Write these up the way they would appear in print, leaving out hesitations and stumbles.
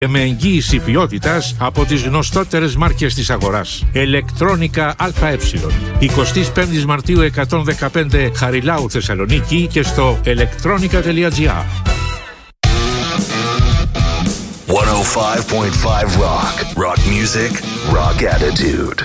και με εγγύηση ποιότητας από τις γνωστότερες μάρκες της αγοράς. Electronica ΑΕ. 25 Μαρτίου 115 Χαριλάου Θεσσαλονίκη και στο electronica.gr. 105.5 Rock. Rock music, rock attitude.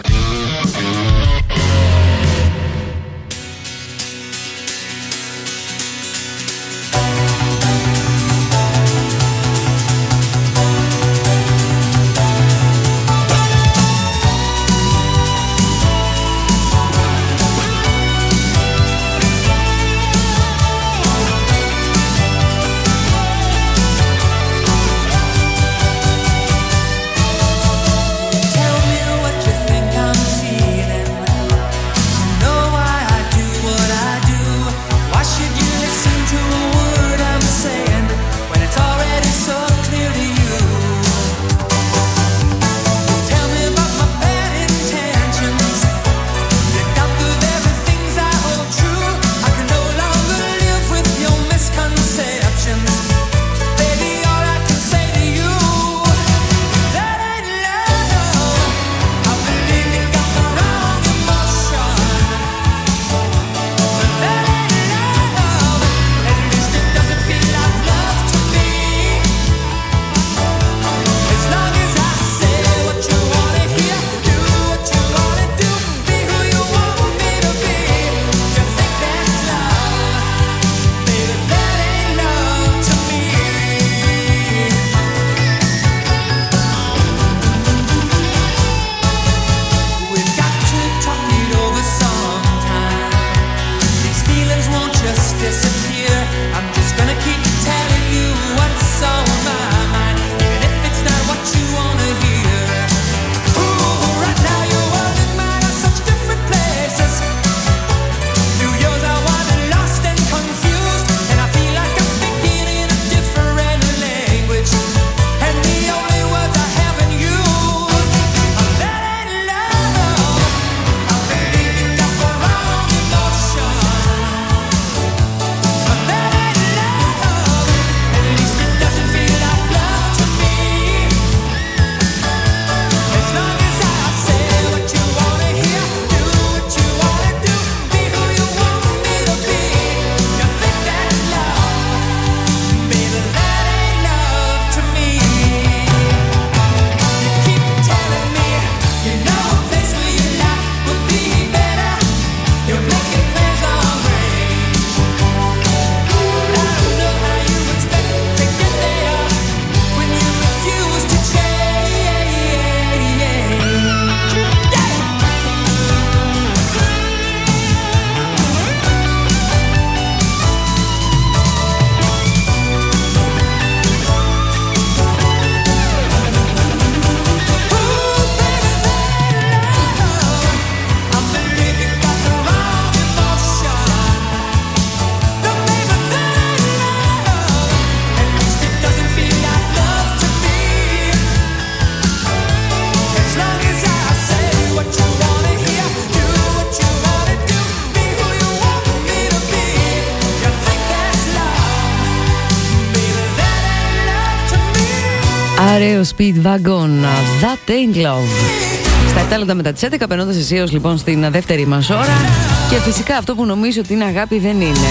Αραίο Speedwagon, That Ain't Love. Στα 7 λεπτά μετά τις 11, περνώντας αισίως λοιπόν στην δεύτερη μας ώρα. Και φυσικά αυτό που νομίζω ότι είναι αγάπη δεν είναι.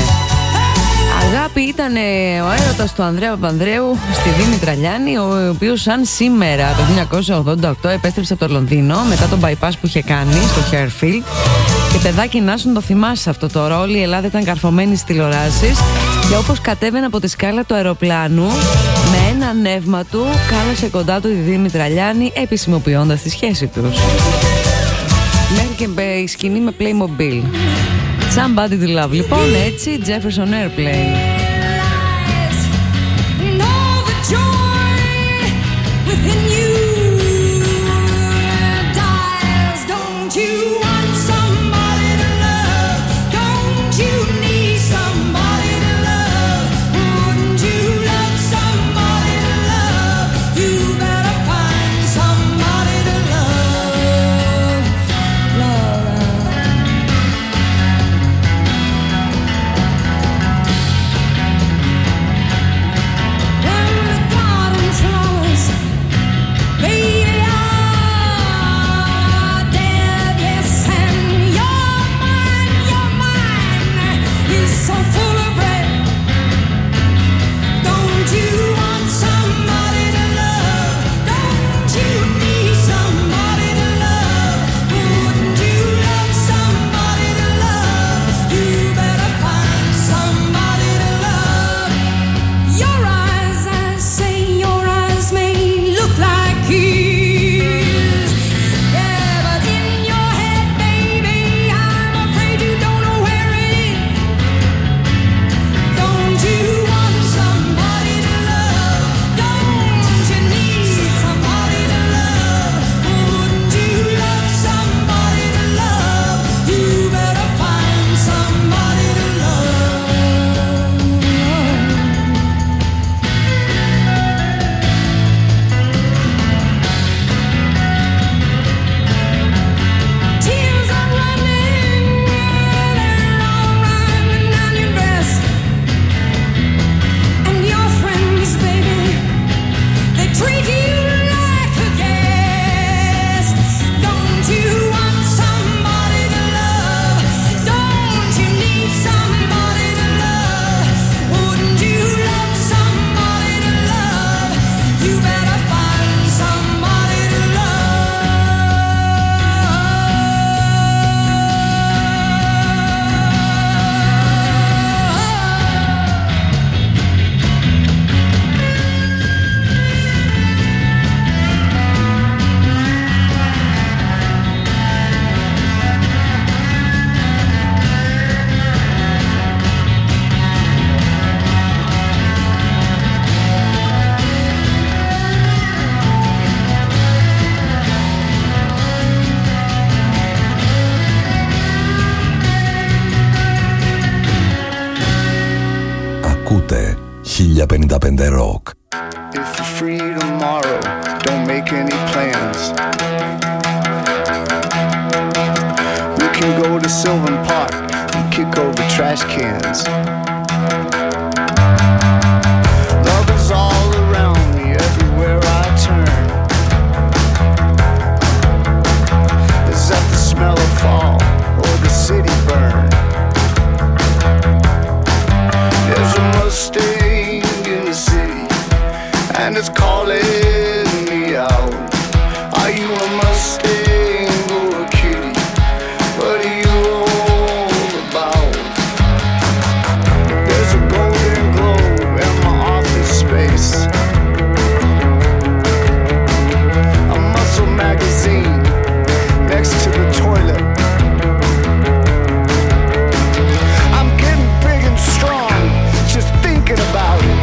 Αγάπη ήταν ο έρωτας του Ανδρέα Παπανδρέου στη Δήμητρα Λιάννη, ο οποίος σαν σήμερα το 1988 επέστρεψε από το Λονδίνο μετά τον bypass που είχε κάνει στο Harefield. Και παιδάκι Νάσον, το θυμάσαι αυτό το όλη η Ελλάδα ήταν καρφωμένη στις τηλεοράσεις. Και όπως κατέβαινε από τη σκάλα του αεροπλάνου, με ένα νεύμα του κάλασε κοντά του τη Δήμητρα Λιάννη, επισημοποιώντας τη σχέση τους. Μέχρι και η σκηνή με Playmobil. Somebody to Love. Λοιπόν, έτσι, Jefferson Airplane. Ακούτε 1055 Rock. If you're free tomorrow, don't make any plans. We can go to Sylvan Park and kick over trash cans. Love is all around me, everywhere I turn. Is that the smell of fall or the city burn? There's a Mustang in the city, and it's calling me out. Are you a Mustang or a kitty? What are you all about? There's a golden globe in my office space, a muscle magazine next to the toilet. I'm getting big and strong just thinking about it.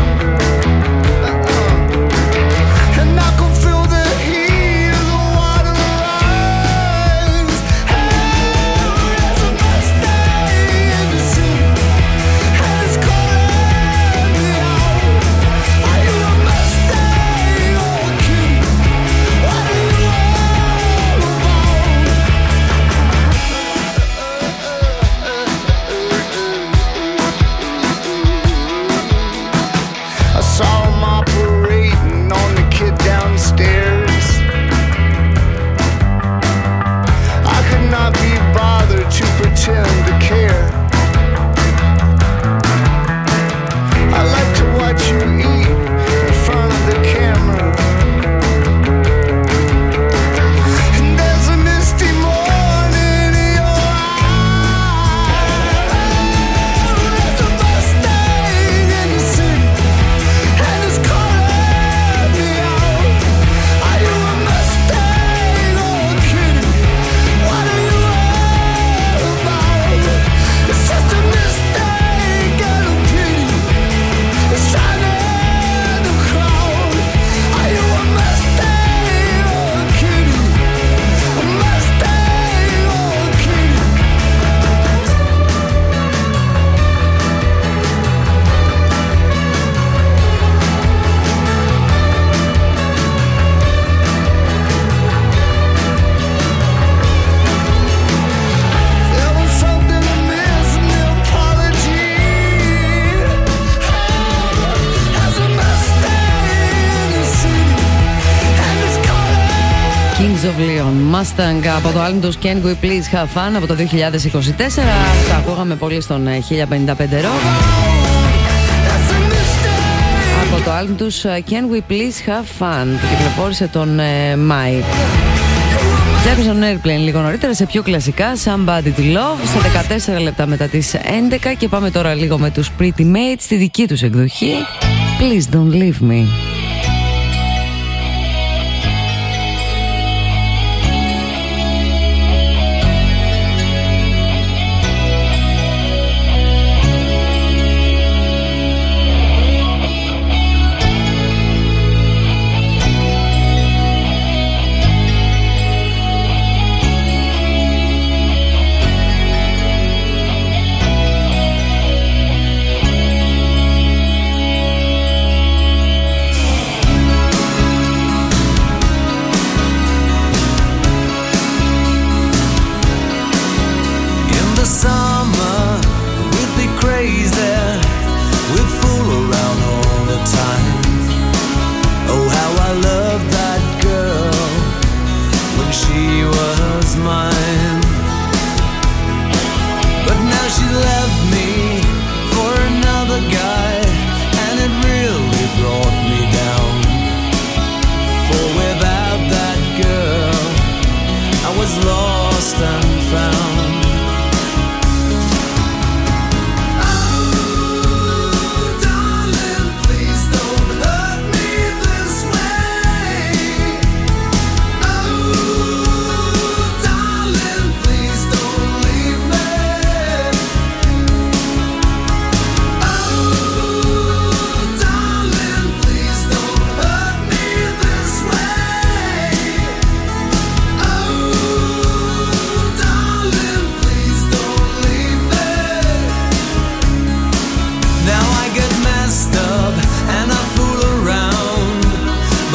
And I can feel the heat of the water rise. Hey, there's a Mustang in the sea, and it's calling me out. Are you a Mustang or a kitty? What are you all about? I saw him operating on the kid downstairs. I could not be bothered to pretend to care. I like to watch you eat in front of the camera. And there's a misty morning in your eyes. There's a Mustang in the city, and it's calling me out. Are you a Mustang or a kitty? What are you all about? It's just a mistake and a pity. It's trying to end the crowd. Are you a Mustang or a kitty? A Mustang or a kitty? There was something amiss in the apology. Has a Mustang in the city, and it's calling. Kings of Leon, Mustang από το album τους Can We Please Have Fun από το 2024. Τα ακούγαμε πολύ στον 1055 Rock. That's a mistake. Από το album τους Can We Please Have Fun που κυκλοφόρησε τον Μάη. Jefferson Airplane λίγο νωρίτερα σε πιο κλασικά Somebody to Love σε 14 λεπτά μετά τις 11 και πάμε τώρα λίγο με τους Pretty Mates στη δική τους εκδοχή Please Don't Leave Me.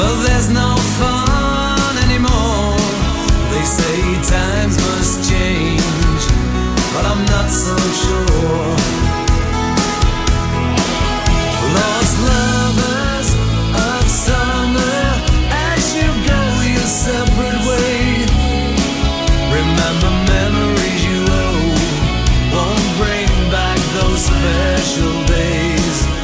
Well, there's no fun anymore. They say times must change, but I'm not so sure. Lost lovers of summer, as you go your separate way. Remember memories you owe, won't bring back those special days.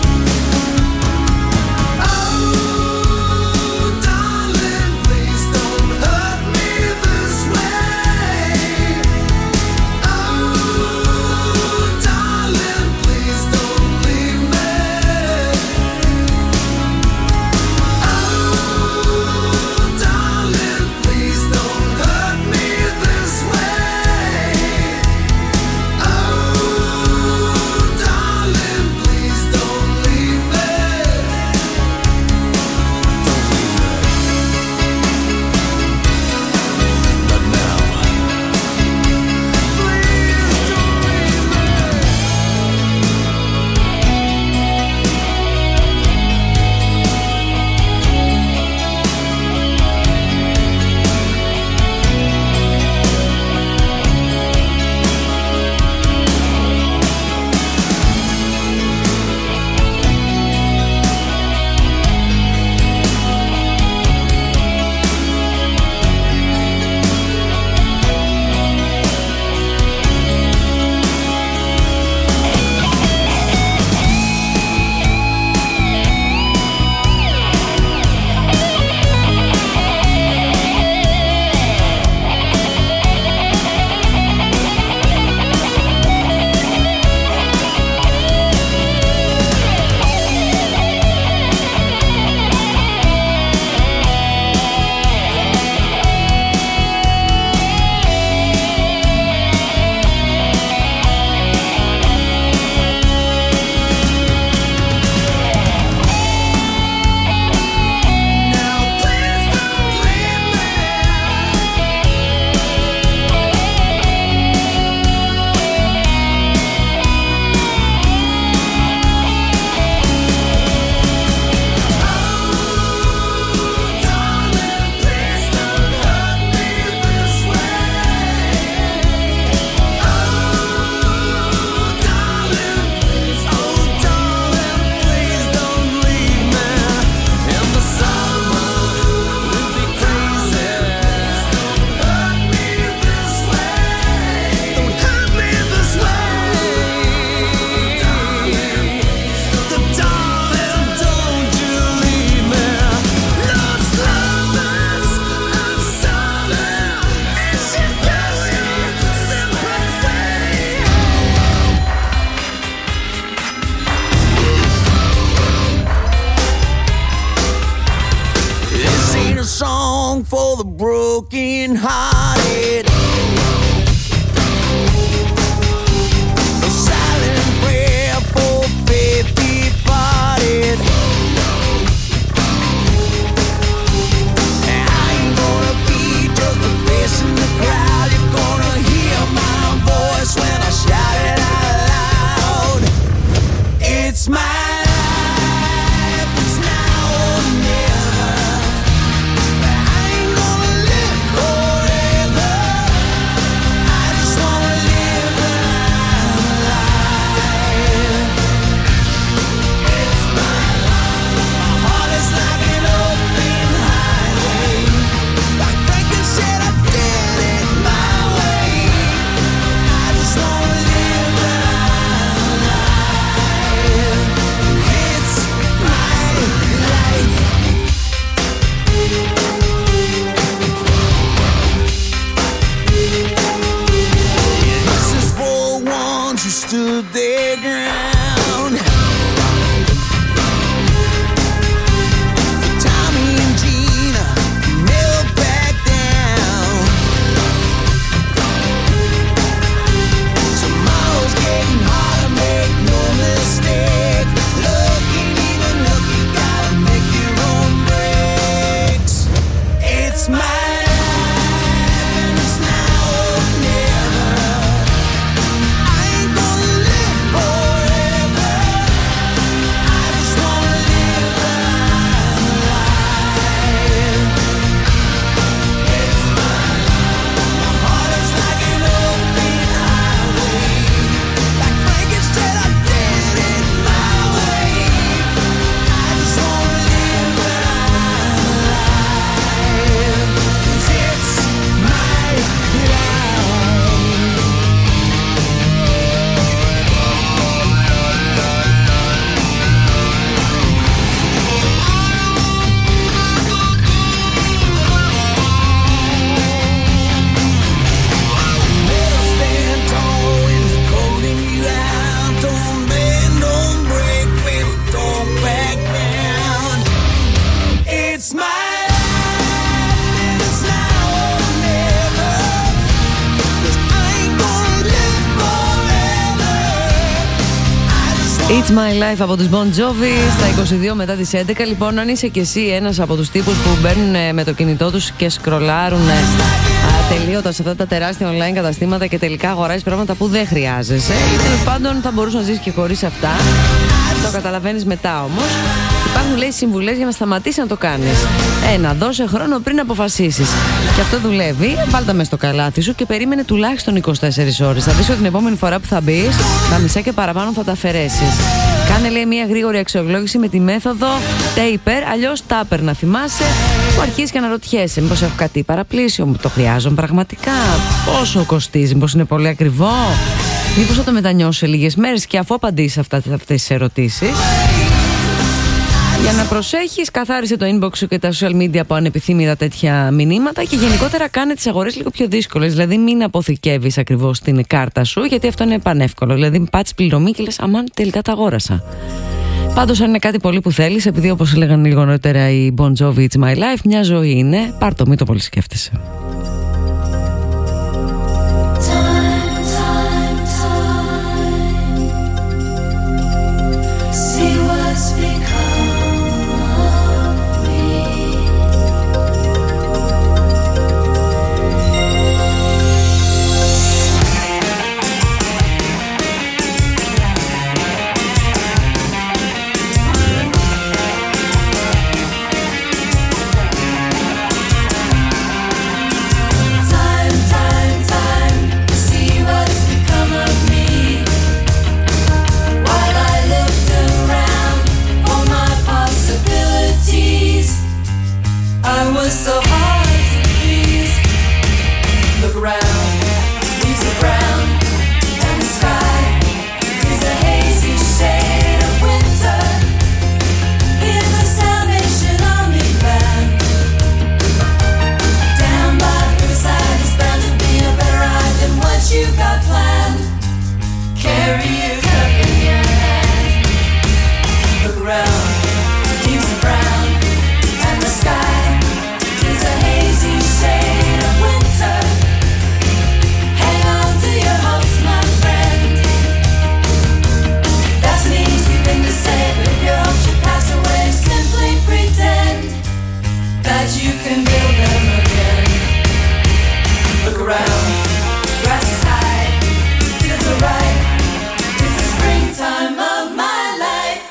For the broken hearted, a silent prayer for faith departed. And I ain't gonna be just a face in the crowd. You're gonna hear my voice when I shout it out loud. It's my life, it's now or never. I ain't gonna live forever. It's My Life από τους Bon Jovi στα 22 μετά τις 11. Λοιπόν, αν είσαι και εσύ ένας από τους τύπους που μπαίνουν με το κινητό τους και σκρολάρουν ατελείωτα σε αυτά τα τεράστια online καταστήματα και τελικά αγοράζεις πράγματα που δεν χρειάζεσαι, ή τέλος πάντων θα μπορούσε να ζεις και χωρίς αυτά. Το καταλαβαίνεις μετά όμως. Υπάρχουν, λέει, συμβουλές για να σταματήσει να το κάνεις. Δώσε χρόνο πριν αποφασίσεις. Και αυτό δουλεύει. Βάλτα μες στο καλάθι σου και περίμενε τουλάχιστον 24 ώρες. Θα δεις ότι την επόμενη φορά που θα μπεις, τα μισά και παραπάνω θα τα αφαιρέσεις. Κάνε, λέει, μια γρήγορη αξιολόγηση με τη μέθοδο Taper, αλλιώς Tupper, να θυμάσαι, που αρχίζεις και αναρωτιέσαι. Μήπως έχω κάτι παραπλήσιο, μου το χρειάζομαι πραγματικά, πόσο κοστίζει, μήπως είναι πολύ ακριβό, μήπως θα το μετανιώσω σε λίγες μέρες. Και αφού απαντήσεις αυτές τις ερωτήσεις, για να προσέχεις, καθάρισε το inbox σου και τα social media από ανεπιθύμητα τέτοια μηνύματα και γενικότερα κάνε τις αγορές λίγο πιο δύσκολες. Δηλαδή, μην αποθηκεύεις ακριβώς την κάρτα σου, γιατί αυτό είναι πανεύκολο. Δηλαδή, πάτσεις πληρωμή και λες, αμάν, τελικά τα αγόρασα. Πάντως, αν είναι κάτι πολύ που θέλεις, επειδή όπως έλεγαν λίγο νωρίτερα οι Bon Jovi, It's My Life, μια ζωή είναι, πάρ' το, μην το πολύ σκέφτεσαι. So hard to please. Look around, leaves are brown, and the sky is a hazy shade of winter. Hear the Salvation Army band. Down by the riverside is bound to be a better ride than what you got planned. Carry your cup in your hand. Look around, leaves are brown, and the sky is a hazy shade of winter. Hang on to your hopes, my friend. That's an easy thing to say, but if your hopes should pass away, simply pretend that you can build them again. Look around, grass is high, feels alright. It's the springtime of my life.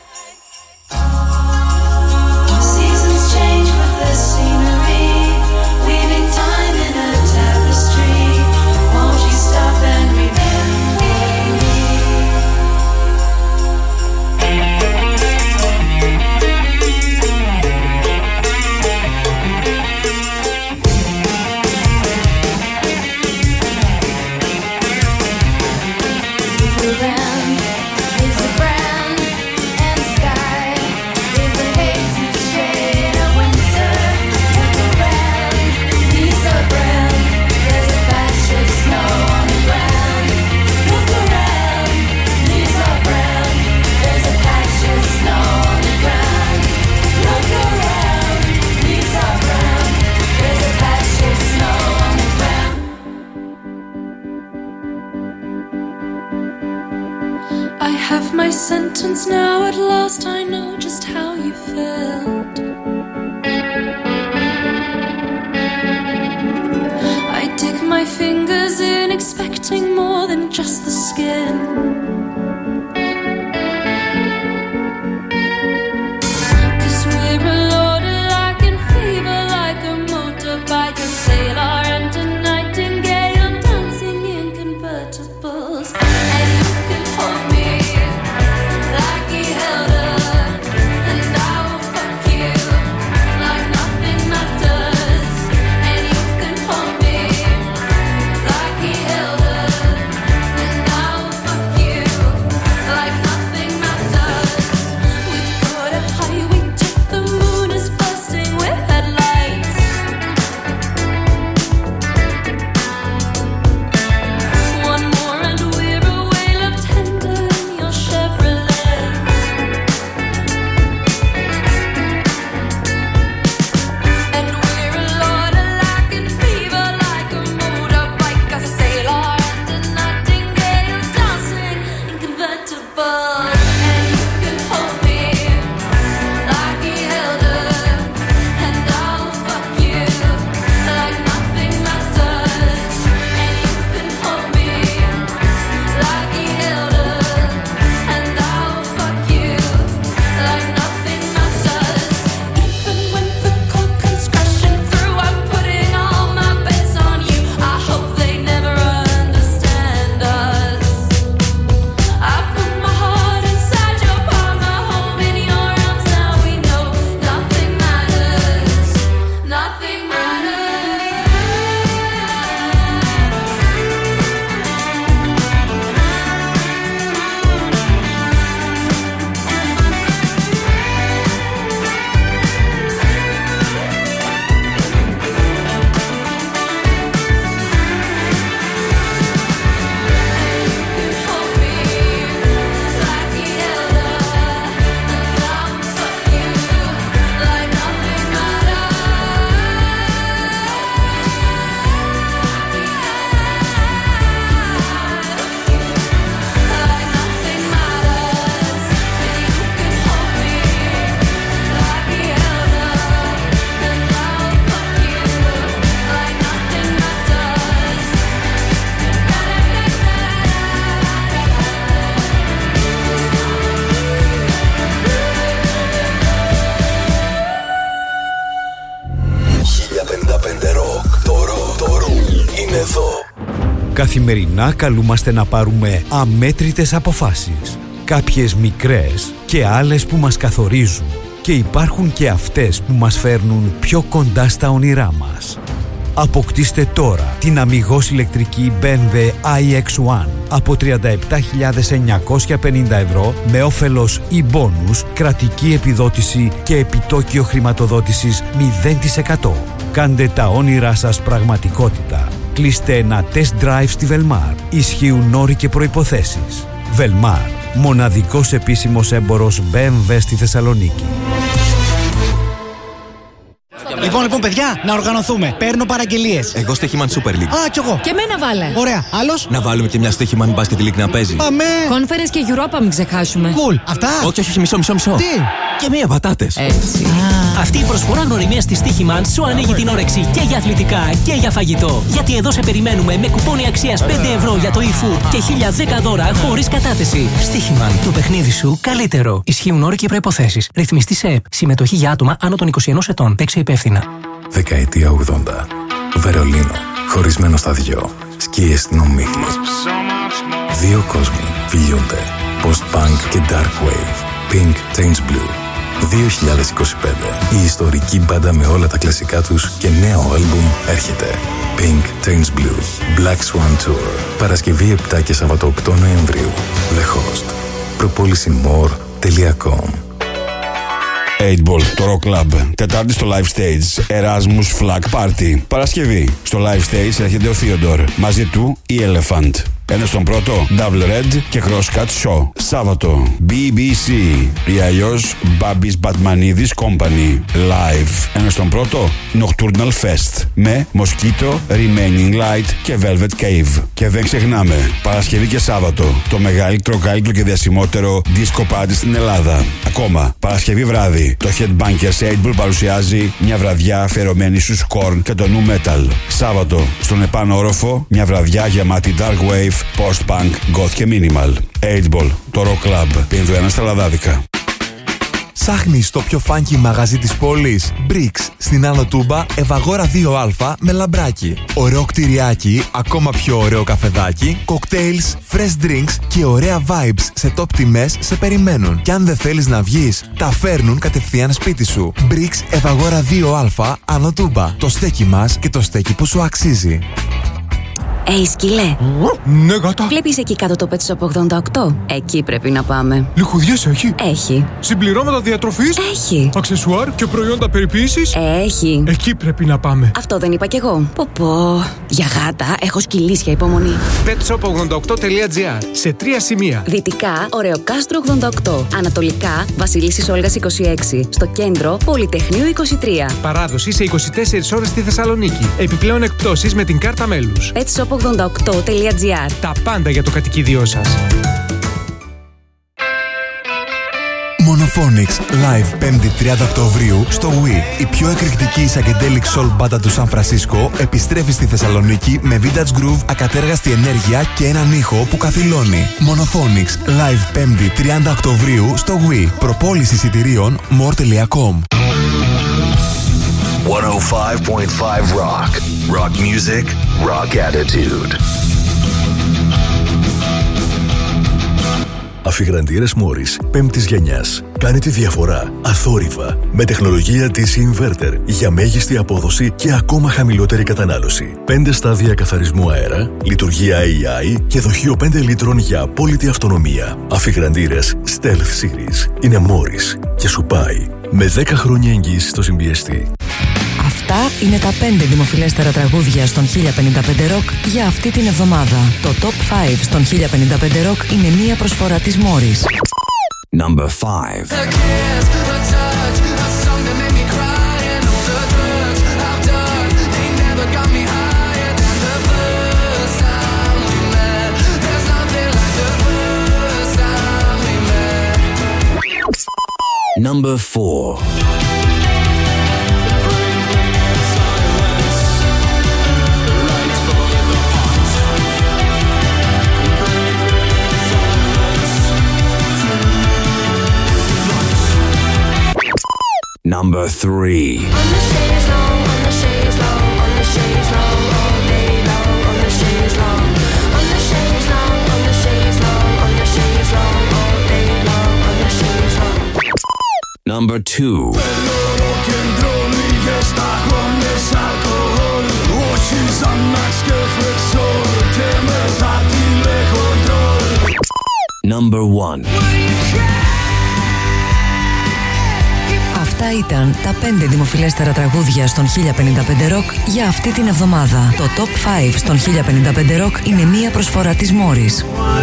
Seasons change with the scenery, weaving time in a tapestry. Won't you stop and remember me? The land is a brand, and the sky is a hazy shade of winter. Look around, leaves are brown, there's a patch of snow on the ground. Look around, leaves are brown, there's a patch of snow on the ground. Look around, leaves are brown, there's a patch of snow on the ground. I have my sentence now, at last I know just how you felt. I dig my fingers in, expecting more than just the skin. 'Cause we're a loaded like in fever, like a motorbike, a sailor and a nightingale, dancing in convertibles. And you can hold me like he held her, and I will fuck you like nothing matters. And you can hold me like he held her, and I will fuck you. εδώ. Καθημερινά καλούμαστε να πάρουμε αμέτρητες αποφάσεις. Κάποιες μικρές και άλλες που μας καθορίζουν. Και υπάρχουν και αυτές που μας φέρνουν πιο κοντά στα όνειρά μας. Αποκτήστε τώρα την αμιγώς ηλεκτρική BMW iX1 από 37.950 ευρώ με όφελος e-bonus, κρατική επιδότηση και επιτόκιο χρηματοδότησης 0%. Κάντε τα όνειρά σας πραγματικότητα. Κλείστε ένα test drive στη Velmar. Ισχύουν όροι και προϋποθέσεις. Velmar, μοναδικός επίσημος έμπορος BMW στη Θεσσαλονίκη. Λοιπόν, παιδιά, να οργανωθούμε. Παίρνω παραγγελίες. Εγώ στοίχημαν Super League. Α, κι εγώ. Και εμένα βάλε. Ωραία, άλλος. Να βάλουμε και μια στοίχημαν Basket League να παίζει. Αμέ. Conference και Europa μην ξεχάσουμε. Cool. Αυτά. Όχι, μισό. Τι. Και μία πατάτες. Έτσι. Αυτή η προσφορά γνωριμίας της Στοίχημαν σου ανοίγει την όρεξη και για αθλητικά και για φαγητό. Γιατί εδώ σε περιμένουμε με κουπόνι αξίας 5 ευρώ για το e-food και 1010 δώρα χωρίς κατάθεση. Στοίχημαν. Το παιχνίδι σου καλύτερο. Ισχύουν όροι και προϋποθέσεις. Ρυθμιστή σε ΕΠ. Συμμετοχή για άτομα άνω των 21 ετών. Παίξε υπεύθυνα. Δεκαετία 80. Βερολίνο. Χωρισμένο στα δυο. Σκίες στην ομίχλη. Δύο κόσμοι φιλιούνται. Post-punk και dark wave. Pink Change Blue. 2025. Η ιστορική μπάντα με όλα τα κλασικά τους και νέο άλμπουμ έρχεται. Pink Change Blue. Black Swan Tour. Παρασκευή 7 και Σάββατο 8 Νοεμβρίου. The Host. Propolisymore.com. 8ball, το Rock Club. Τετάρτη στο Live Stage. Erasmus Flag Party. Παρασκευή. Στο Live Stage έρχεται ο Theodore. Μαζί του η Elephant. Ένα στον πρώτο, Double Red και Crosscut Show. Σάββατο, BBC ή αλλιώς Babis Batmanidis Company Live. Ένα στον πρώτο, Nocturnal Fest με Mosquito, Remaining Light και Velvet Cave. Και δεν ξεχνάμε, Παρασκευή και Σάββατο, το μεγαλύτερο, καλύτερο και διασημότερο disco party στην Ελλάδα. Ακόμα, Παρασκευή βράδυ, το Headbangers 8ball παρουσιάζει μια βραδιά αφιερωμένη στους Korn και το Nu Metal. Σάββατο, στον επάνω όροφο, μια βραδιά γεμάτη Dark Wave, Post-punk, Goth και Minimal. 8ball, το Rock Club, Ινδουένα στα Λαδάδικα. Ψάχνεις το πιο funky μαγαζί της πόλης? Bricks, στην Άνω Τούμπα, Ευαγόρα 2Α με λαμπράκι. Ωραίο κτηριάκι, ακόμα πιο ωραίο καφεδάκι, cocktails, fresh drinks και ωραία vibes σε top τιμές σε περιμένουν. Και αν δεν θέλεις να βγεις, τα φέρνουν κατευθείαν σπίτι σου. Bricks, Ευαγόρα 2Α, Άνω Τούμπα. Το στέκι μας και το στέκι που σου αξίζει. Σκυλέ. Ναι, γάτα. Βλέπεις εκεί κάτω το Pet Shop 88? Εκεί πρέπει να πάμε. Λιχουδιές έχει? Έχει. Συμπληρώματα διατροφής? Έχει. Αξεσουάρ και προϊόντα περιποίησης? Έχει. Εκεί πρέπει να πάμε. Αυτό δεν είπα κι εγώ. Πω. Για γάτα έχω σκυλίσια υπομονή. petshop88.gr. Σε 3 σημεία. Δυτικά, Ωρεοκάστρο 88. Ανατολικά, Βασιλίσσης Όλγας 26. Στο κέντρο, Πολυτεχνείου 23. Παράδοση σε 24 ώρες στη Θεσσαλονίκη. Επιπλέον εκπτώσεις με την κάρτα μέλους. petshop88.gr. Τα πάντα για το κατοικίδιό σας. Monophonics Live 5η 30 Οκτωβρίου στο Wii. Η πιο εκρηκτική psychedelic soul μπάντα του Σαν Φρανσίσκο επιστρέφει στη Θεσσαλονίκη με vintage groove, ακατέργαστη ενέργεια και έναν ήχο που καθυλώνει. Monophonics Live 5η 30 Οκτωβρίου στο Wii. Προπόληση εισιτηρίων more.com. 105.5 Rock. Rock music, rock attitude. Αφιγραντήρες Morris 5ης γενιάς. Κάνει τη διαφορά αθόρυβα με τεχνολογία DC Inverter για μέγιστη απόδοση και ακόμα χαμηλότερη κατανάλωση. 5 στάδια καθαρισμού αέρα, λειτουργία AI και δοχείο 5 λίτρων για απόλυτη αυτονομία. Αφιγραντήρες Stealth Series είναι Morris και σου πάει με 10 χρόνια εγγύηση στο συμπιεστή. Αυτά είναι τα 5 δημοφιλέστερα τραγούδια στον 1055 Rock για αυτή την εβδομάδα. Το Top 5 στον 1055 Rock είναι μία προσφορά της Morris. Number 5. Number 4. Number 3. Number 2. Number 1. Αυτά ήταν τα 5 δημοφιλέστερα τραγούδια στον 1055 Rock για αυτή την εβδομάδα. Το Top 5 στον 1055 Rock είναι μία προσφορά της Morris.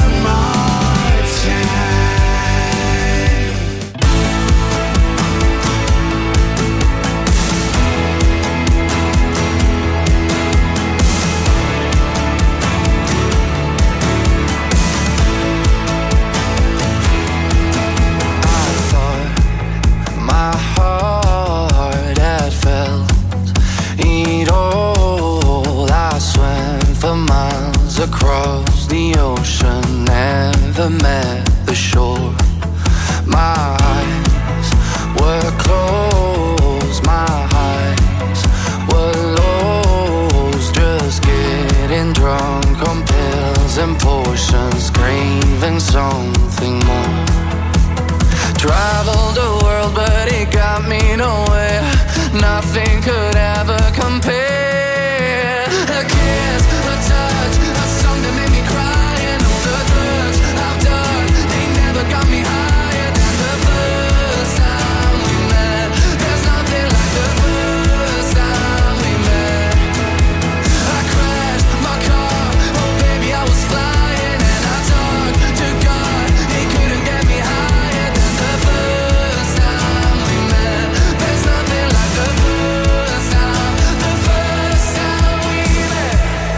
Across the ocean, never met the shore. My eyes were closed, my eyes were lost. Just getting drunk on pills and potions, craving something more. Traveled the world, but it got me nowhere. Nothing could ever compare. A kiss, a touch, a song that made me cry, and all the drugs I've done, they never got me higher than the first time we met. There's nothing like the first time we met. I crashed my car, oh baby I was flying, and I talked to God, he couldn't get me higher than the first time we met. There's nothing like the first time we met.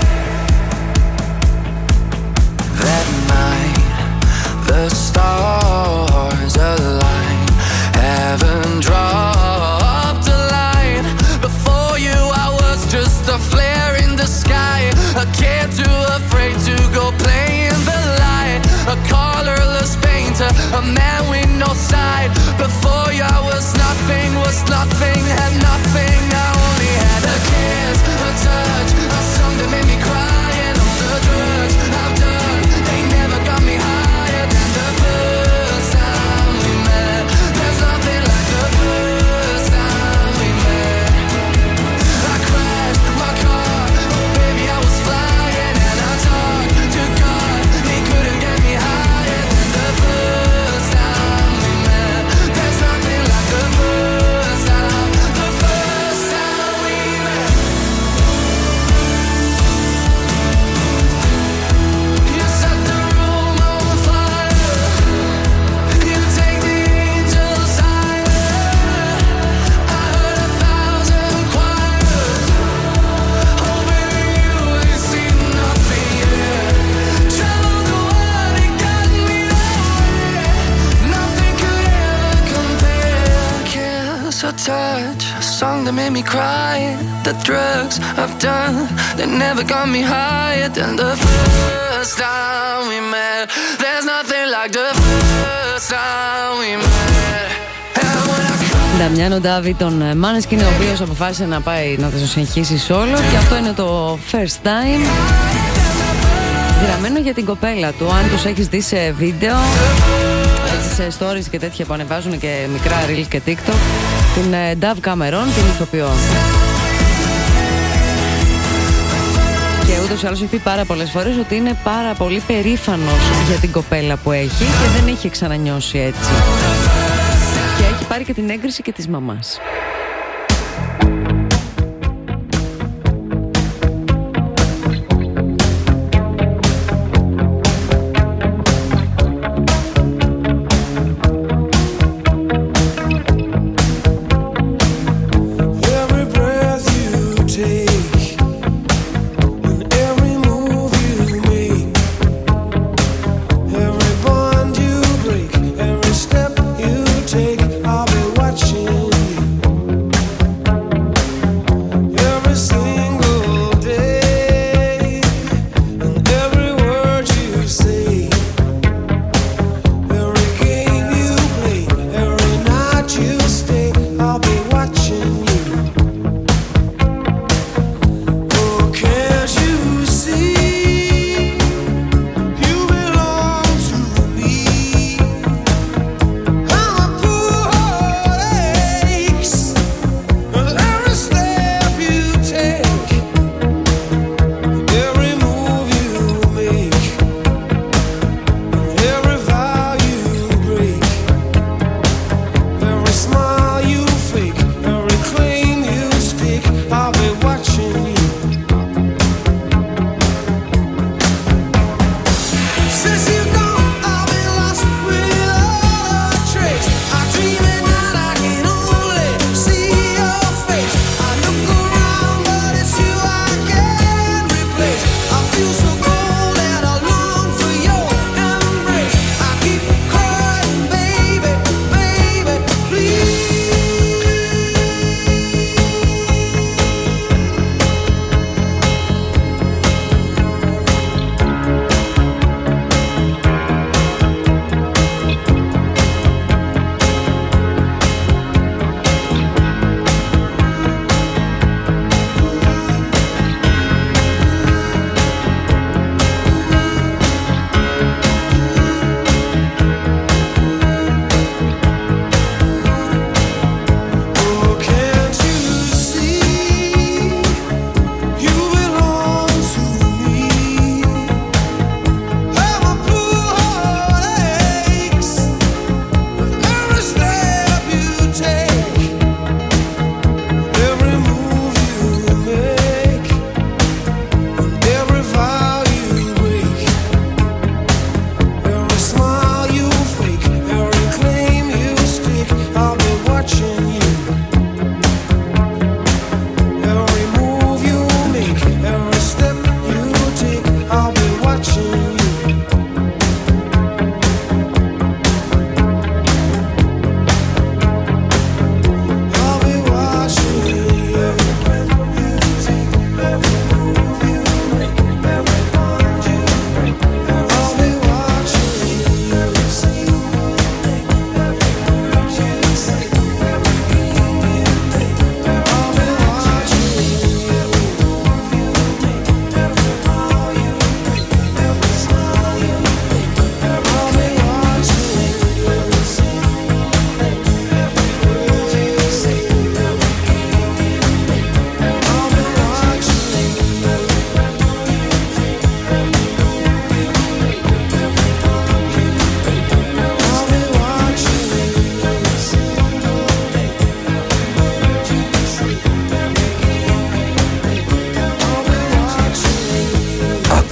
That night, the stars aligned, heaven dropped a line. Before you I was just a flare in the sky, a kid too afraid to go play in the light, a colorless painter, a man with no side. Before you I was nothing, had nothing. I only had a kiss, a touch, a song that made me cry, and all the drugs I've done, they never got me higher than the first time we met. There's nothing like the first time we met. I crashed my car, oh baby I was flying, and I talked to God, he couldn't get me higher than the first time we met. There's nothing like the first time we met. You set the room on fire, you take the angels higher. I heard 1,000 choirs, oh baby you ain't seen nothing yet. Traveled the world, it got me nowhere. Nothing could ever compare. Kiss or touch, a song that made me cry. The drugs I've done, they never got me higher than the first time we met. There's nothing like the first time we met. And when I Νταμιάνο Ντάβι, τον Måneskin, ο οποίος αποφάσισε να πάει να το συγχύσει solo, και αυτό είναι το First Time, γραμμένο για την κοπέλα του. Αν τους έχεις δει σε βίντεο, σε stories και τέτοια που ανεβάζουν και μικρά reel και TikTok, την Dove Cameron, την ηθοποιό. Και ούτως ή άλλως έχει πει πάρα πολλές φορές ότι είναι πάρα πολύ περήφανος για την κοπέλα που έχει και δεν έχει ξανανιώσει έτσι. Και έχει πάρει και την έγκριση και της μαμάς. Every breath you take, and every move you make, every bond you break, every step you take, I'll be watching you.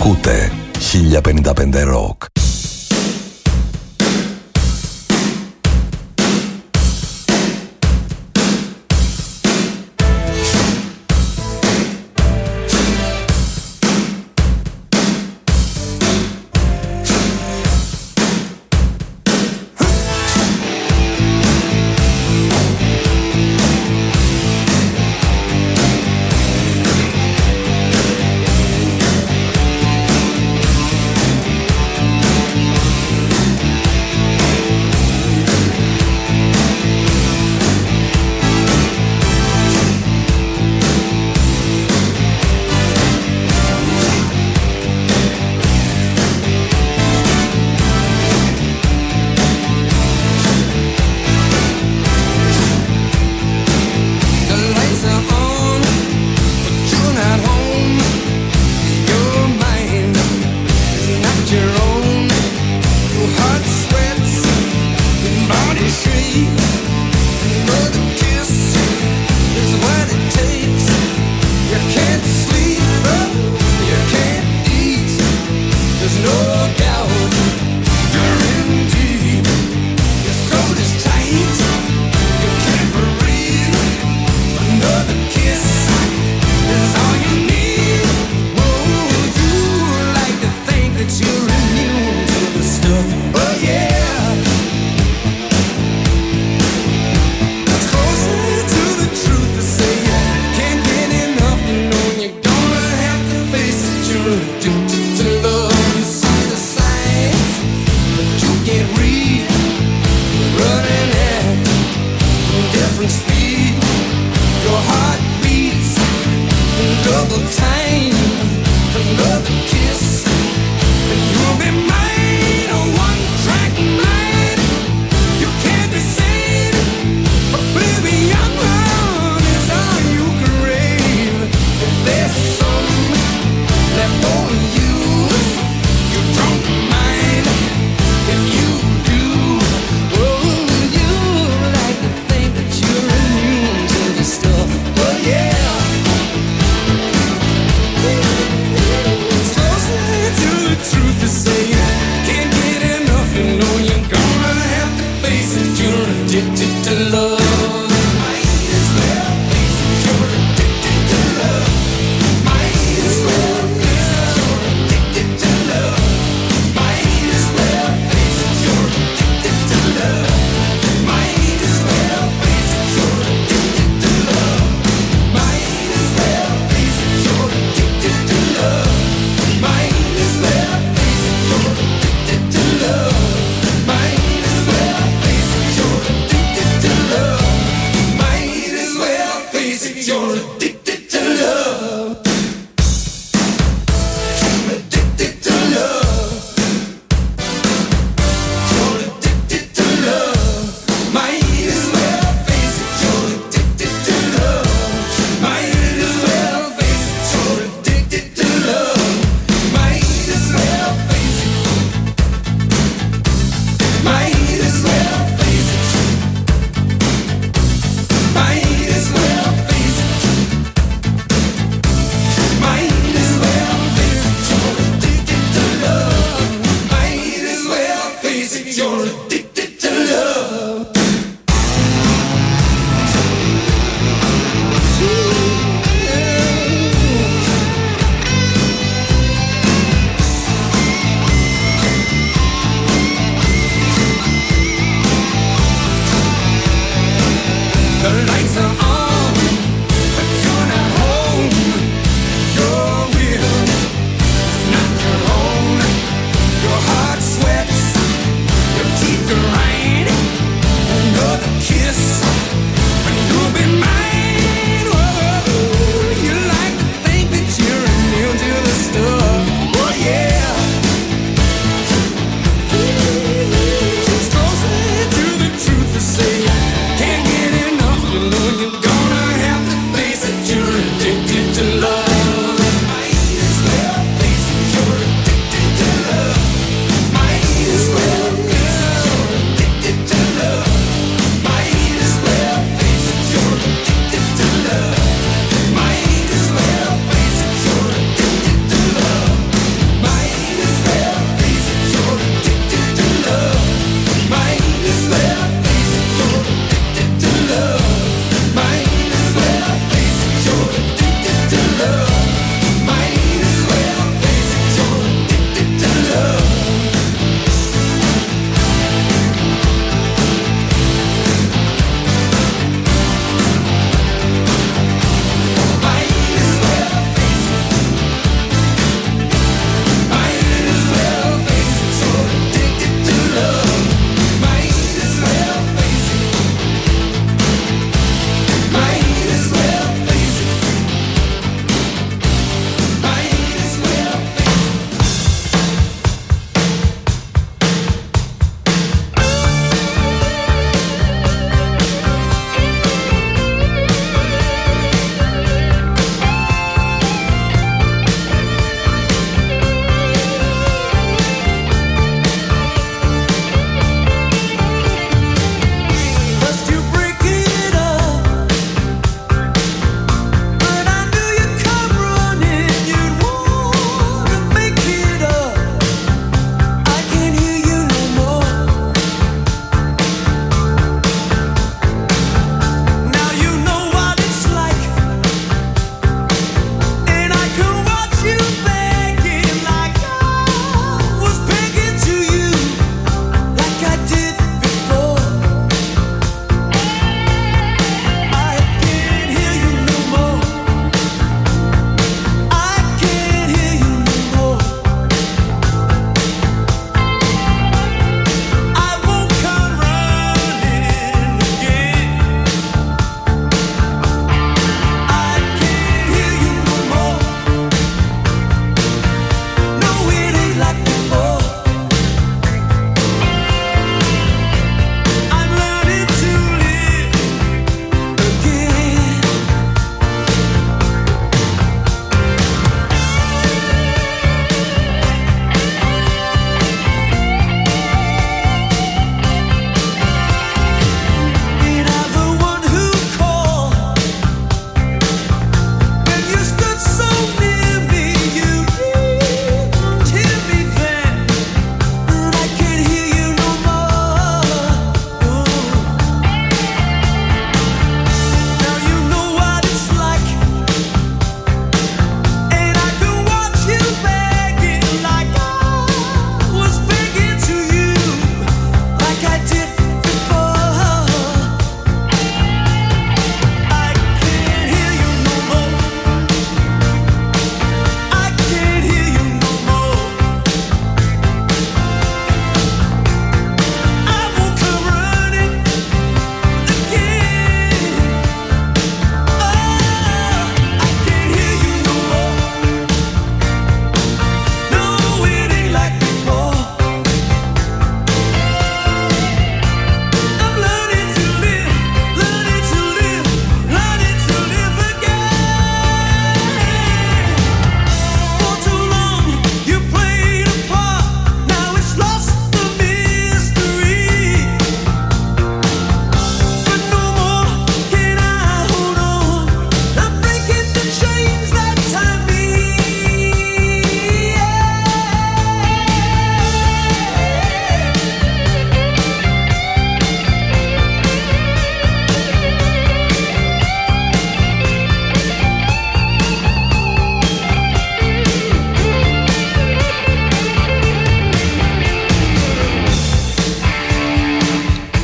Ακούτε 1055 Rock.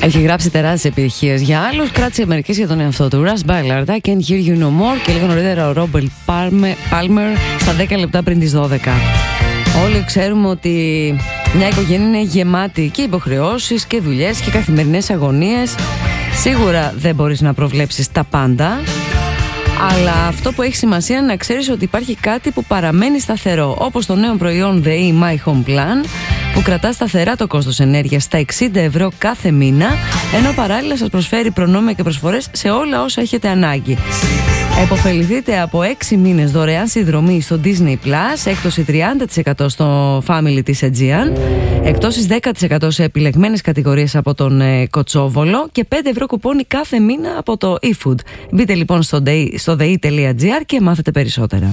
Έχει γράψει τεράστιες επιτυχίες για άλλους, κράτησε μερικές για τον εαυτό του. Russ Ballard, I Can't Hear You No More, και λίγο νωρίτερα ο Robert Palmer στα 10 λεπτά πριν τις 12. Όλοι ξέρουμε ότι μια οικογένεια είναι γεμάτη και υποχρεώσεις και δουλειές και καθημερινές αγωνίες. Σίγουρα δεν μπορείς να προβλέψεις τα πάντα, αλλά αυτό που έχει σημασία είναι να ξέρεις ότι υπάρχει κάτι που παραμένει σταθερό, όπως το νέο προϊόν The E My Home Plan, που κρατά σταθερά το κόστος ενέργειας στα 60 ευρώ κάθε μήνα, ενώ παράλληλα σας προσφέρει προνόμια και προσφορές σε όλα όσα έχετε ανάγκη. Εποφεληθείτε από 6 μήνες δωρεάν συνδρομή στο Disney Plus, έκπτωση 30% στο Family της Aegean, εκτόσεις 10% σε επιλεγμένες κατηγορίες από τον Κοτσόβολο και 5 ευρώ κουπόνι κάθε μήνα από το eFood. Μπείτε λοιπόν στο dei.gr και μάθετε περισσότερα.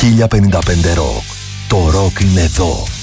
1055 Rock. Το ροκ είναι εδώ.